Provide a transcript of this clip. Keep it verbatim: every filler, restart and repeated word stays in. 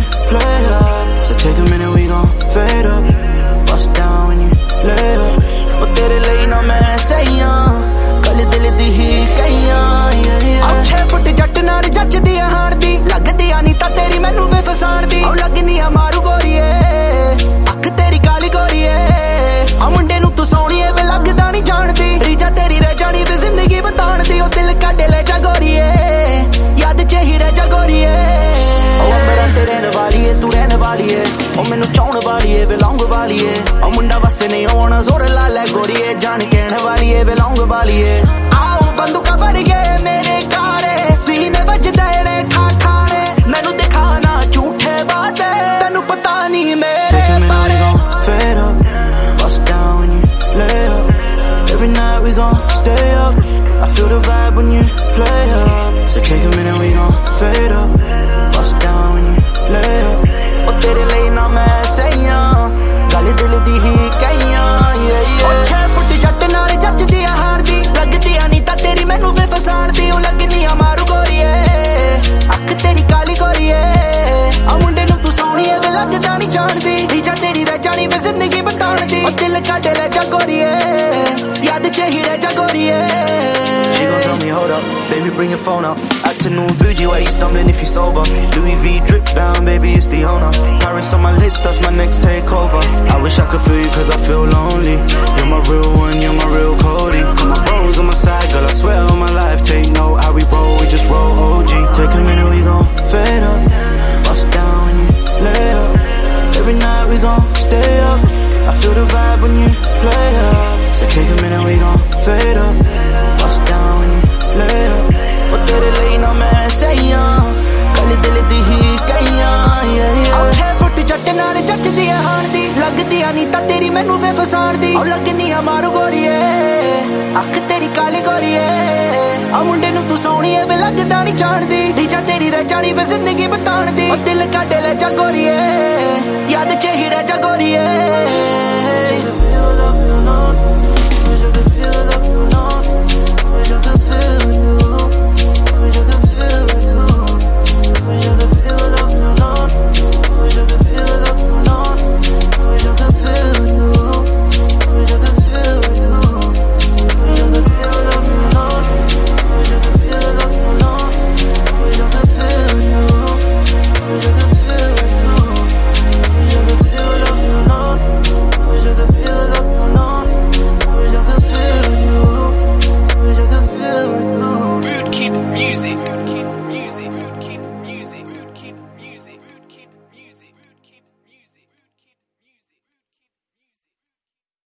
play up. So take a minute, we gon' fade up. Bust down when you lay up. But tere lai na main sahiyan, kal dil di hi kahiyan. Aap छह foot जट नाल जचदी आ हाण दी, लगदी आ नी ता तेरी मैनू वे फसाण दी। ओ लगनी आ मारू गोरीए, अख तेरी काली गोरीए। आ मुंडे नू तू सोहणीए वे लगदा नी जानदी, रीजा तेरी रह जानी वे जिंदगी बताण दी। ओ दिल कढ ले जा गोरीए, याद च ही रह जा गोरीए। ओ मेरा तेरे रहने वाली है, तू रहने वाली है। ओ मैनू चाहण वाली है वे लौंग वाली है। ओ मुंडा वसे नहीं आउणा जोर ला ले गोरीए, जान कहण वाली है वे लौंग वाली है। आओ बंदूका भर गए मेरे कारे, सीने वजदे ने खा खाने। मैनू दिखाना झूठे वादे, तेनू पता नहीं मेरे बारे। Fade up, bust down when you lay up. Every night we gon' stay up. I feel the vibe when you play up. So take a minute, we gon' fade up. Bust down when you lay up. Oh tere lai na main sahiyan, gal dil di hi kahiyan. Yeah yeah. Oh छह foot जट नाल जचदी आ हाण दी, लगदी आ नी ता तेरी मैनू वे फसाण दी। ओ लगनी आ मारू गोरीए, अख तेरी काली गोरीए। आ मुंडे नू तू सोहणीए वे लगदा नी जानदी, रीजा तेरी रह जानी वे जिंदगी बताण दी। ओ दिल कढ ले जा गोरीए, याद च ही रह जा गोरीए। She gon' tell me hold up, baby bring your phone up. Afternoon bougie, why you stumbling if you sober? Louis V drip down, baby it's the owner. Paris on my list, that's my next takeover. I wish I could feel you cause I feel lonely. You're my real one, you're my real Cody. Got my bros on my side, girl I swear on my life. Take note how we roll, we just roll O G. Take a minute, we gon' fade up. Bust down when you lay up. Every night we gon' stay up. I feel the vibe when you play up. So take a minute, we gon' fade up. Bust down when you lay up. But tere lai na main sahiyan, kal dil di hi kahiyan. Yeah yeah. Aap छह foot जट नाल जचदी आ हाण दी, लगदी आ नी ता तेरी मैनू वे फसाण दी। ओ लगनी आ मारू गोरीए, अख तेरी काली गोरीए। आ मुंडे नू तू सोहणीए वे लगदा नी जानदी, रीजा तेरी रह जानी वे जिंदगी बताण दी। ओ दिल कढ ले जा गोरीए, याद च ही रह जा गोरीए।